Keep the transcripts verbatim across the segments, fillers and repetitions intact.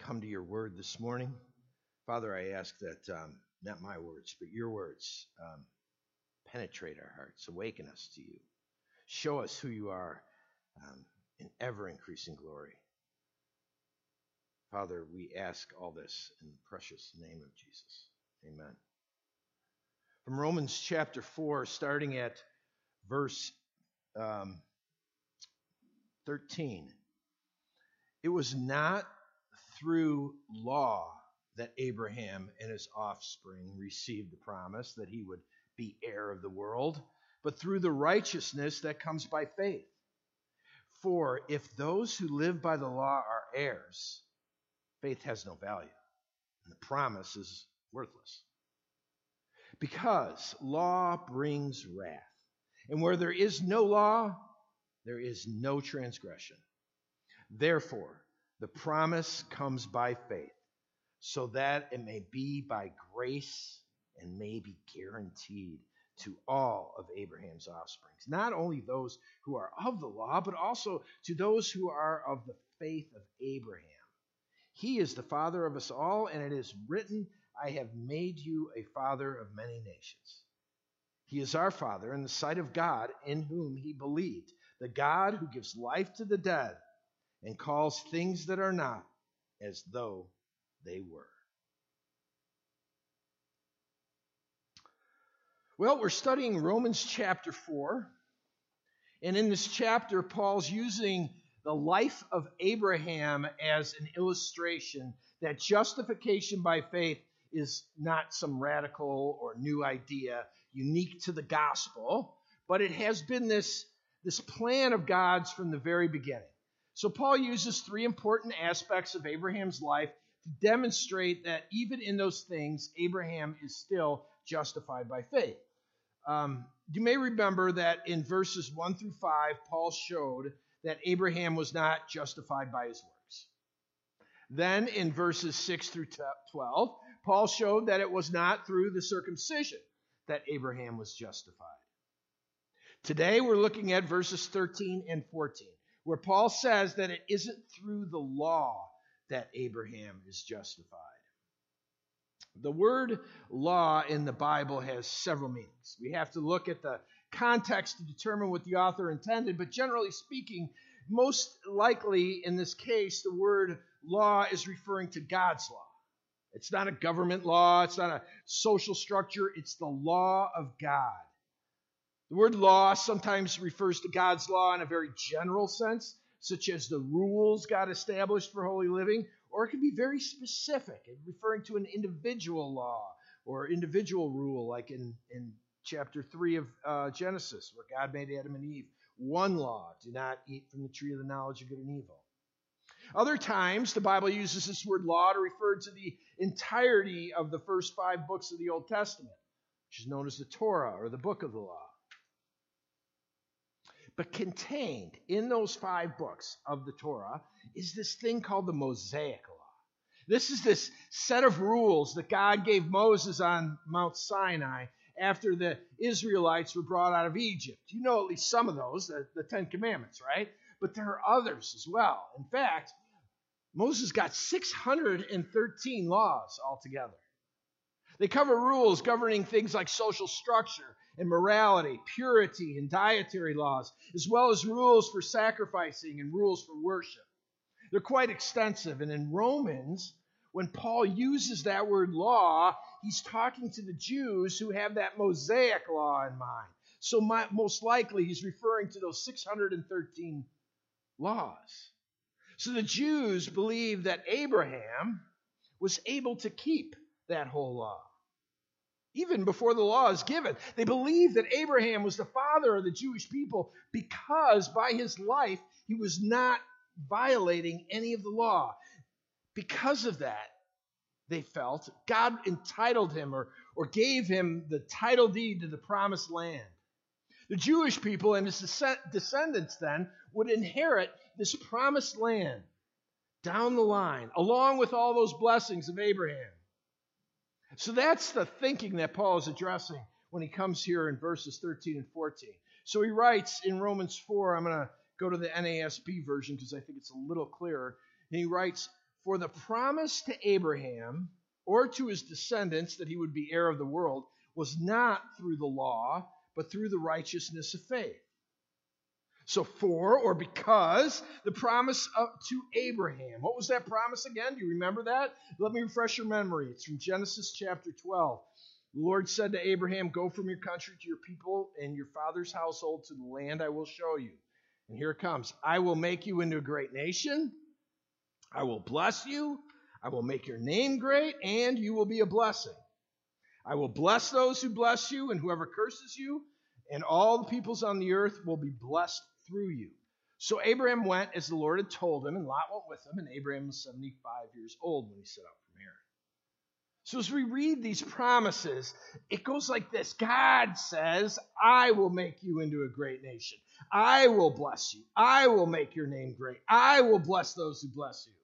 come to your word this morning. Father, I ask that um, not my words, but your words um, penetrate our hearts, awaken us to you. Show us who you are um, in ever-increasing glory. Father, we ask all this in the precious name of Jesus. Amen. From Romans chapter four, starting at verse um, thirteen. It was not through law that Abraham and his offspring received the promise that he would be heir of the world, but through the righteousness that comes by faith. For if those who live by the law are heirs, faith has no value, and the promise is worthless. Because law brings wrath, and where there is no law, there is no transgression. Therefore, the promise comes by faith, so that it may be by grace and may be guaranteed to all of Abraham's offspring, not only those who are of the law, but also to those who are of the faith of Abraham. He is the father of us all, and it is written, I have made you a father of many nations. He is our Father in the sight of God, in whom he believed, the God who gives life to the dead and calls things that are not as though they were. Well, we're studying Romans chapter four, and in this chapter, Paul's using the life of Abraham as an illustration that justification by faith is not some radical or new idea unique to the gospel, but it has been this, this plan of God's from the very beginning. So Paul uses three important aspects of Abraham's life to demonstrate that even in those things, Abraham is still justified by faith. Um, you may remember that in verses one through five, Paul showed that Abraham was not justified by his works. Then in verses six through twelve, Paul showed that it was not through the circumcision that Abraham was justified. Today we're looking at verses thirteen and fourteen, where Paul says that it isn't through the law that Abraham is justified. The word law in the Bible has several meanings. We have to look at the context to determine what the author intended, but generally speaking, most likely in this case, the word law is referring to God's law. It's not a government law, it's not a social structure, it's the law of God. The word law sometimes refers to God's law in a very general sense, such as the rules God established for holy living, or it can be very specific, referring to an individual law or individual rule, like in, in chapter three of uh, Genesis, where God made Adam and Eve one law: do not eat from the tree of the knowledge of good and evil. Other times, the Bible uses this word law to refer to the entirety of the first five books of the Old Testament, which is known as the Torah, or the book of the law. But contained in those five books of the Torah is this thing called the Mosaic Law. This is this set of rules that God gave Moses on Mount Sinai after the Israelites were brought out of Egypt. You know at least some of those, the, the Ten Commandments, right? But there are others as well. In fact, Moses got six hundred thirteen laws altogether. They cover rules governing things like social structure and morality, purity and dietary laws, as well as rules for sacrificing and rules for worship. They're quite extensive, and in Romans, when Paul uses that word law, he's talking to the Jews who have that Mosaic law in mind. So my, most likely he's referring to those six hundred thirteen laws. So the Jews believed that Abraham was able to keep that whole law, even before the law is given. They believed that Abraham was the father of the Jewish people because by his life he was not violating any of the law. Because of that, they felt God entitled him or, or gave him the title deed to the promised land. The Jewish people and his descendants then would inherit this promised land down the line, along with all those blessings of Abraham. So that's the thinking that Paul is addressing when he comes here in verses thirteen and fourteen. So he writes in Romans four, I'm going to go to the N A S B version because I think it's a little clearer. And he writes, For the promise to Abraham or to his descendants that he would be heir of the world was not through the law, but through the righteousness of faith. So for or because the promise of, to Abraham. What was that promise again? Do you remember that? Let me refresh your memory. It's from Genesis chapter twelve. The Lord said to Abraham, go from your country to your people and your father's household to the land I will show you. And here it comes. I will make you into a great nation. I will bless you. I will make your name great, and you will be a blessing. I will bless those who bless you, and whoever curses you, and all the peoples on the earth will be blessed through you. So Abraham went as the Lord had told him, and Lot went with him, and Abraham was seventy-five years old when he set out from Haran. So as we read these promises, it goes like this. God says, I will make you into a great nation. I will bless you. I will make your name great. I will bless those who bless you.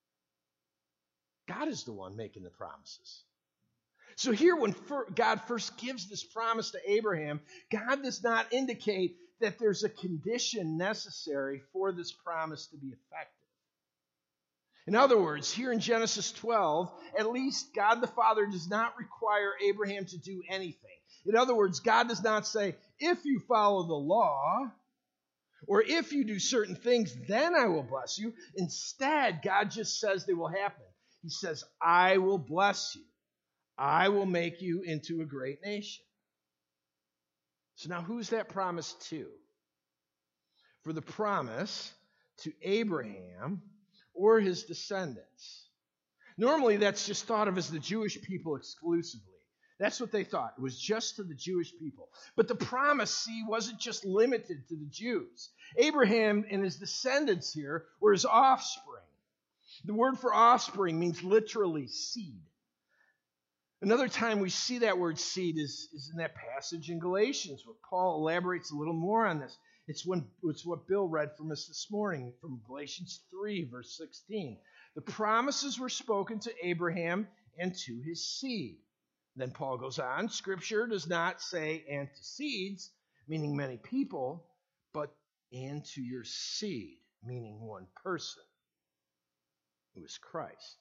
God is the one making the promises. So here, when God first gives this promise to Abraham, God does not indicate that there's a condition necessary for this promise to be effective. In other words, here in Genesis twelve, at least God the Father does not require Abraham to do anything. In other words, God does not say, if you follow the law, or if you do certain things, then I will bless you. Instead, God just says they will happen. He says, I will bless you. I will make you into a great nation. So now who's that promise to? For the promise to Abraham or his descendants. Normally that's just thought of as the Jewish people exclusively. That's what they thought. It was just to the Jewish people. But the promise, see, wasn't just limited to the Jews. Abraham and his descendants here were his offspring. The word for offspring means literally seed. Another time we see that word seed is, is in that passage in Galatians where Paul elaborates a little more on this. It's, when, it's what Bill read from us this morning from Galatians three, verse sixteen. The promises were spoken to Abraham and to his seed. Then Paul goes on, Scripture does not say and to seeds, meaning many people, but and to your seed, meaning one person, who is Christ.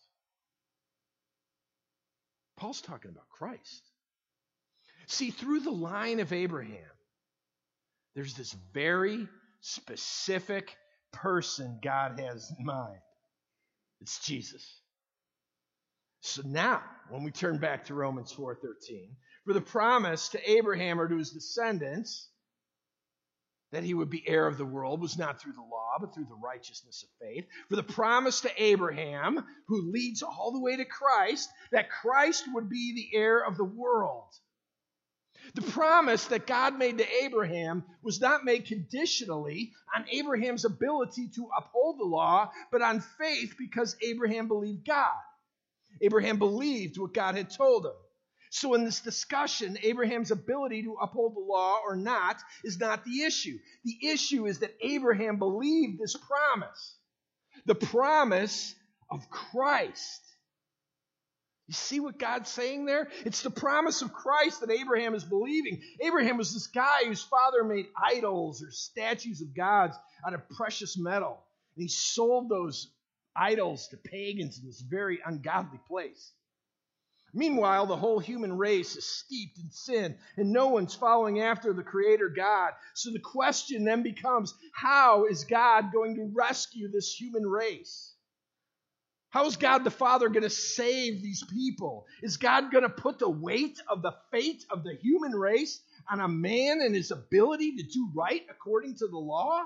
Paul's talking about Christ. See, through the line of Abraham, there's this very specific person God has in mind. It's Jesus. So now, when we turn back to Romans four thirteen, for the promise to Abraham or to his descendants that he would be heir of the world was not through the law, but through the righteousness of faith. For the promise to Abraham, who leads all the way to Christ, that Christ would be the heir of the world. The promise that God made to Abraham was not made conditionally on Abraham's ability to uphold the law, but on faith because Abraham believed God. Abraham believed what God had told him. So in this discussion, Abraham's ability to uphold the law or not is not the issue. The issue is that Abraham believed this promise, the promise of Christ. You see what God's saying there? It's the promise of Christ that Abraham is believing. Abraham was this guy whose father made idols or statues of gods out of precious metal. And he sold those idols to pagans in this very ungodly place. Meanwhile, the whole human race is steeped in sin, and no one's following after the Creator God. So the question then becomes, how is God going to rescue this human race? How is God the Father going to save these people? Is God going to put the weight of the fate of the human race on a man and his ability to do right according to the law?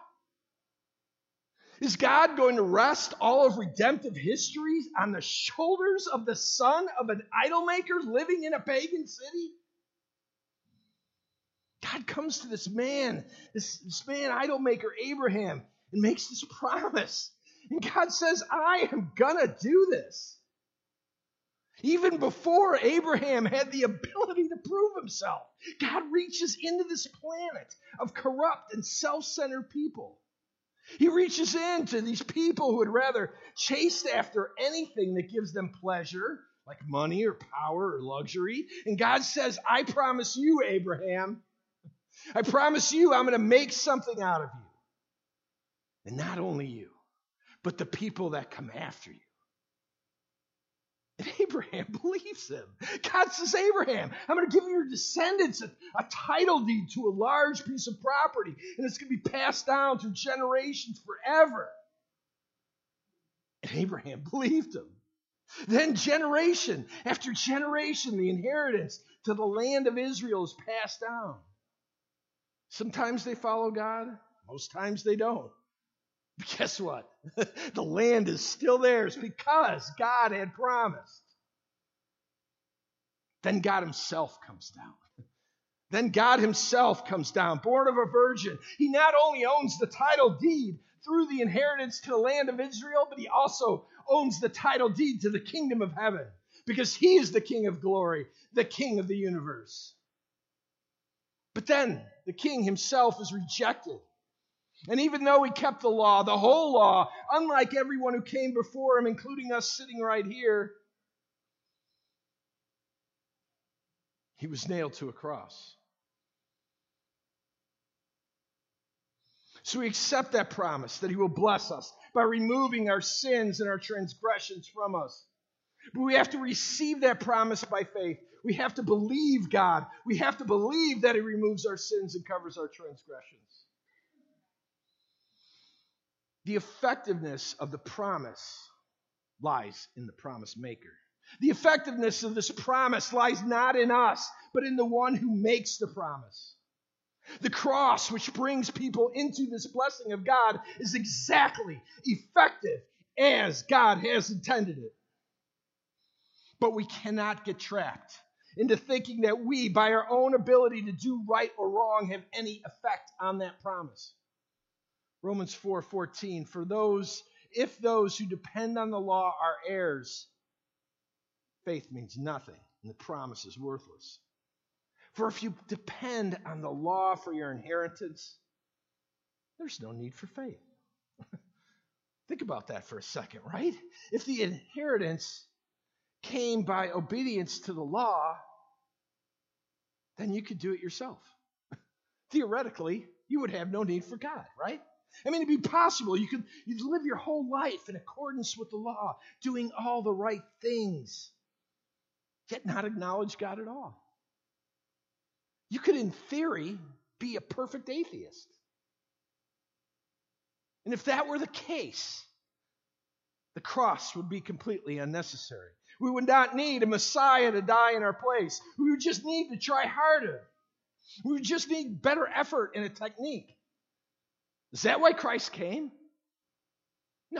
Is God going to rest all of redemptive history on the shoulders of the son of an idol maker living in a pagan city? God comes to this man, this, this man idol maker Abraham, and makes this promise. And God says, I am going to do this. Even before Abraham had the ability to prove himself, God reaches into this planet of corrupt and self-centered people. He reaches into these people who would rather chase after anything that gives them pleasure, like money or power or luxury. And God says, I promise you, Abraham, I promise you I'm going to make something out of you. And not only you, but the people that come after you. Abraham believes him. God says, Abraham, I'm going to give your descendants a, a title deed to a large piece of property, and it's going to be passed down through generations forever. And Abraham believed him. Then generation after generation, the inheritance to the land of Israel is passed down. Sometimes they follow God, most times they don't. But guess what? The land is still theirs because God had promised. Then God himself comes down. Then God himself comes down, born of a virgin. He not only owns the title deed through the inheritance to the land of Israel, but he also owns the title deed to the kingdom of heaven because he is the King of glory, the King of the universe. But then the king himself is rejected. And even though he kept the law, the whole law, unlike everyone who came before him, including us sitting right here, he was nailed to a cross. So we accept that promise that he will bless us by removing our sins and our transgressions from us. But we have to receive that promise by faith. We have to believe God. We have to believe that he removes our sins and covers our transgressions. The effectiveness of the promise lies in the promise maker. The effectiveness of this promise lies not in us, but in the one who makes the promise. The cross, which brings people into this blessing of God, is exactly effective as God has intended it. But we cannot get trapped into thinking that we, by our own ability to do right or wrong, have any effect on that promise. Romans four fourteen, for those, if those who depend on the law are heirs, faith means nothing, and the promise is worthless. For if you depend on the law for your inheritance, there's no need for faith. Think about that for a second, right? If the inheritance came by obedience to the law, then you could do it yourself. Theoretically, you would have no need for God, right? I mean, it'd be possible. You could you'd live your whole life in accordance with the law, doing all the right things, yet not acknowledge God at all. You could, in theory, be a perfect atheist. And if that were the case, the cross would be completely unnecessary. We would not need a Messiah to die in our place. We would just need to try harder. We would just need better effort and a technique. Is that why Christ came? No.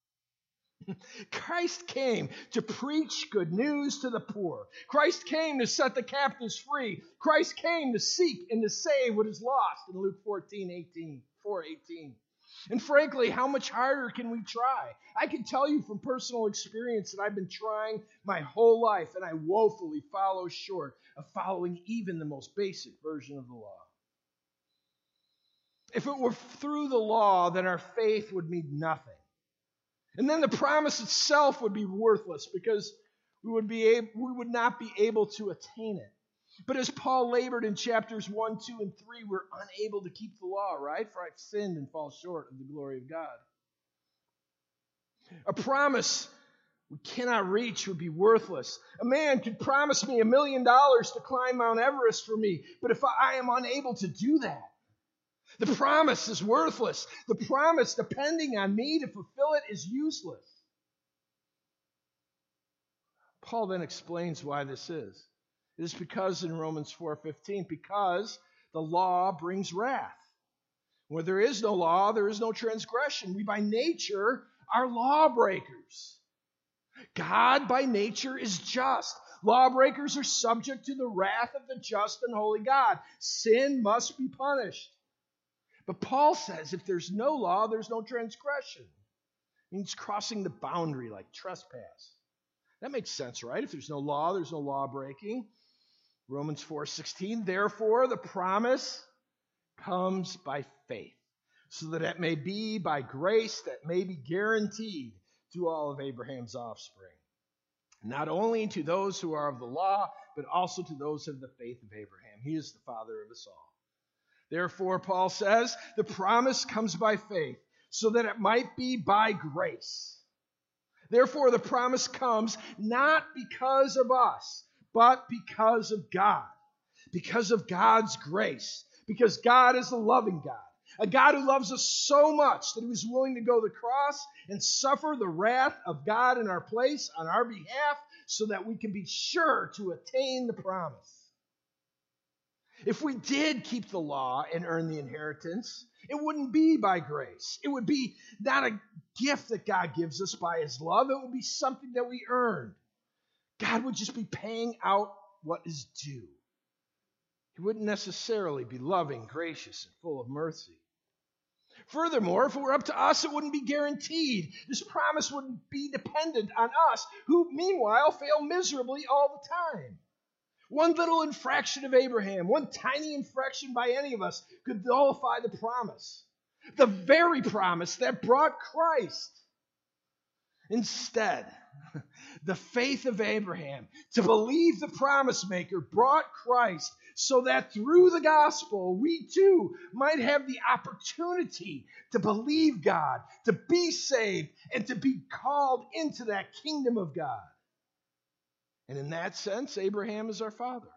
Christ came to preach good news to the poor. Christ came to set the captives free. Christ came to seek and to save what is lost in Luke fourteen eighteen, four eighteen. And frankly, how much harder can we try? I can tell you from personal experience that I've been trying my whole life, and I woefully follow short of following even the most basic version of the law. If it were through the law, then our faith would mean nothing. And then the promise itself would be worthless because we would be able, we would not be able to attain it. But as Paul labored in chapters one, two, and three, we're unable to keep the law, right? For I've sinned and fall short of the glory of God. A promise we cannot reach would be worthless. A man could promise me a million dollars to climb Mount Everest for me, but if I am unable to do that, the promise is worthless. The promise depending on me to fulfill it is useless. Paul then explains why this is. It is because in Romans four fifteen, because the law brings wrath. Where there is no law, there is no transgression. We by nature are lawbreakers. God by nature is just. Lawbreakers are subject to the wrath of the just and holy God. Sin must be punished. But Paul says if there's no law, there's no transgression. It means crossing the boundary like trespass. That makes sense, right? If there's no law, there's no law breaking. Romans four sixteen, therefore the promise comes by faith, so that it may be by grace that may be guaranteed to all of Abraham's offspring, not only to those who are of the law, but also to those of the faith of Abraham. He is the father of us all. Therefore, Paul says, the promise comes by faith, so that it might be by grace. Therefore, the promise comes not because of us, but because of God. Because of God's grace. Because God is a loving God. A God who loves us so much that he was willing to go to the cross and suffer the wrath of God in our place on our behalf so that we can be sure to attain the promise. If we did keep the law and earn the inheritance, it wouldn't be by grace. It would be not a gift that God gives us by his love. It would be something that we earned. God would just be paying out what is due. He wouldn't necessarily be loving, gracious, and full of mercy. Furthermore, if it were up to us, it wouldn't be guaranteed. This promise wouldn't be dependent on us, who meanwhile fail miserably all the time. One little infraction of Abraham, one tiny infraction by any of us could nullify the promise. The very promise that brought Christ. Instead, the faith of Abraham to believe the promise maker brought Christ so that through the gospel we too might have the opportunity to believe God, to be saved, and to be called into that kingdom of God. And in that sense, Abraham is our father.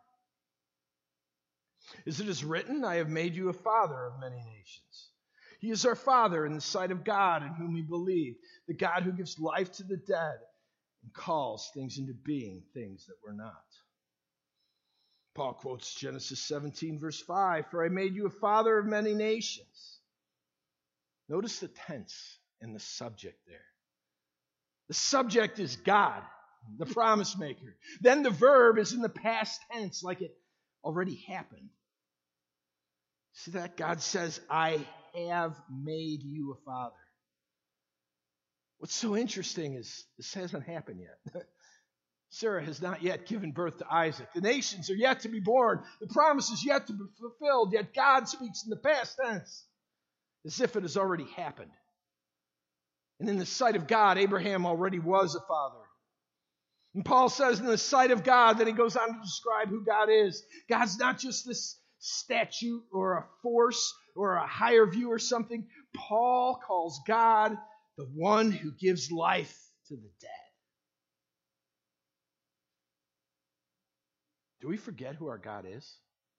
As it is written, I have made you a father of many nations. He is our father in the sight of God in whom we believe, the God who gives life to the dead and calls things into being, things that were not. Paul quotes Genesis seventeen, verse five, for I made you a father of many nations. Notice the tense and the subject there. The subject is God, the promise maker. Then the verb is in the past tense, like it already happened. See that? God says, I have made you a father. What's so interesting is this hasn't happened yet. Sarah has not yet given birth to Isaac. The nations are yet to be born. The promise is yet to be fulfilled, yet God speaks in the past tense, as if it has already happened. And in the sight of God, Abraham already was a father. And Paul says in the sight of God, then he goes on to describe who God is. God's not just this statute or a force or a higher view or something. Paul calls God the one who gives life to the dead. Do we forget who our God is?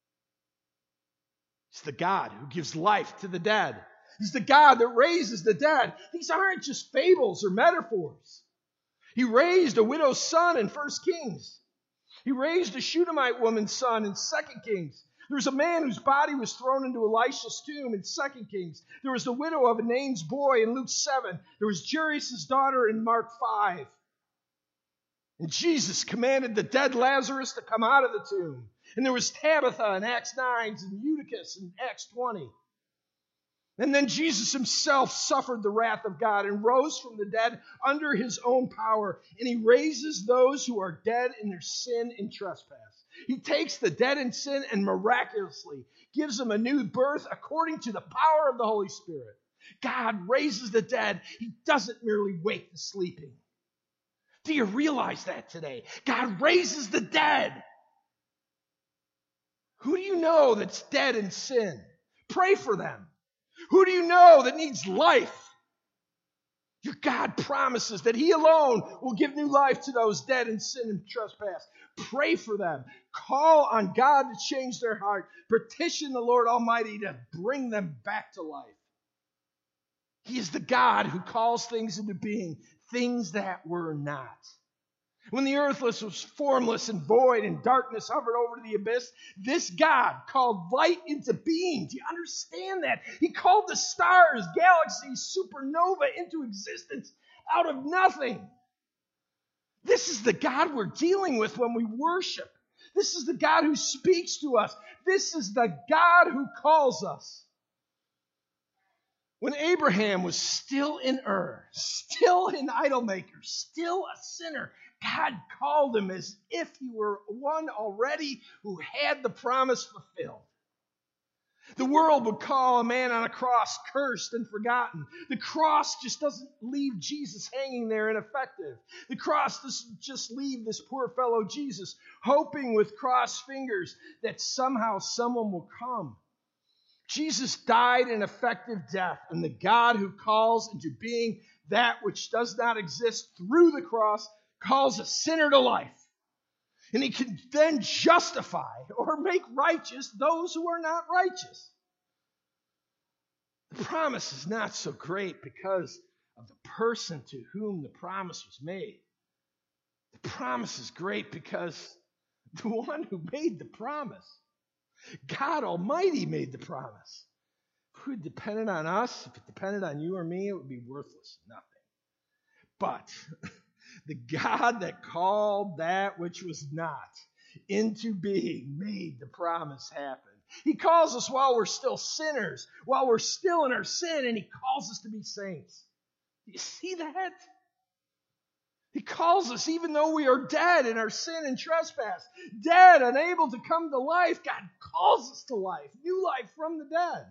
He's the God who gives life to the dead. He's the God that raises the dead. These aren't just fables or metaphors. He raised a widow's son in First Kings. He raised a Shunammite woman's son in Second Kings. There was a man whose body was thrown into Elisha's tomb in Second Kings. There was the widow of a Nain's boy in Luke seven. There was Jairus' daughter in Mark five. And Jesus commanded the dead Lazarus to come out of the tomb. And there was Tabitha in Acts nine and Eutychus in Acts twenty. And then Jesus himself suffered the wrath of God and rose from the dead under his own power. And he raises those who are dead in their sin and trespass. He takes the dead in sin and miraculously gives them a new birth according to the power of the Holy Spirit. God raises the dead. He doesn't merely wake the sleeping. Do you realize that today? God raises the dead. Who do you know that's dead in sin? Pray for them. Who do you know that needs life? Your God promises that he alone will give new life to those dead in sin and trespass. Pray for them. Call on God to change their heart. Petition the Lord Almighty to bring them back to life. He is the God who calls things into being, things that were not. When the earth was formless and void and darkness hovered over the abyss, this God called light into being. Do you understand that? He called the stars, galaxies, supernova into existence out of nothing. This is the God we're dealing with when we worship. This is the God who speaks to us. This is the God who calls us. When Abraham was still in Ur, still an idol maker, still a sinner, God called him as if he were one already who had the promise fulfilled. The world would call a man on a cross cursed and forgotten. The cross just doesn't leave Jesus hanging there ineffective. The cross doesn't just leave this poor fellow Jesus hoping with crossed fingers that somehow someone will come. Jesus died an effective death, and the God who calls into being that which does not exist through the cross calls a sinner to life. And he can then justify or make righteous those who are not righteous. The promise is not so great because of the person to whom the promise was made. The promise is great because the one who made the promise, God Almighty, made the promise. If it depended on us, if it depended on you or me, it would be worthless, nothing. But the God that called that which was not into being made the promise happen. He calls us while we're still sinners, while we're still in our sin, and he calls us to be saints. Do you see that? He calls us even though we are dead in our sin and trespass, dead, unable to come to life. God calls us to life, new life from the dead.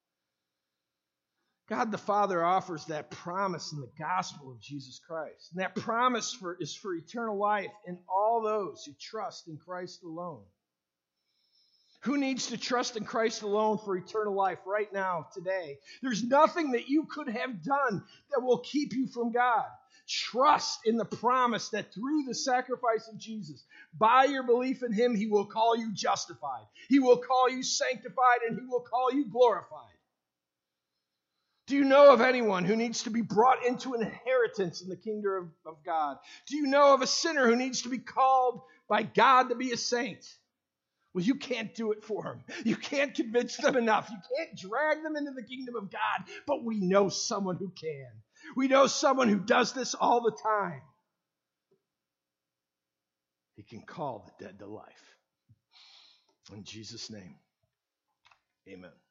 God the Father offers that promise in the gospel of Jesus Christ. And that promise for, is for eternal life in all those who trust in Christ alone. Who needs to trust in Christ alone for eternal life right now, today? There's nothing that you could have done that will keep you from God. Trust in the promise that through the sacrifice of Jesus, by your belief in him, he will call you justified. He will call you sanctified, and he will call you glorified. Do you know of anyone who needs to be brought into an inheritance in the kingdom of, of God? Do you know of a sinner who needs to be called by God to be a saint? Well, you can't do it for them. You can't convince them enough. You can't drag them into the kingdom of God, but we know someone who can. We know someone who does this all the time. He can call the dead to life. In Jesus' name, amen.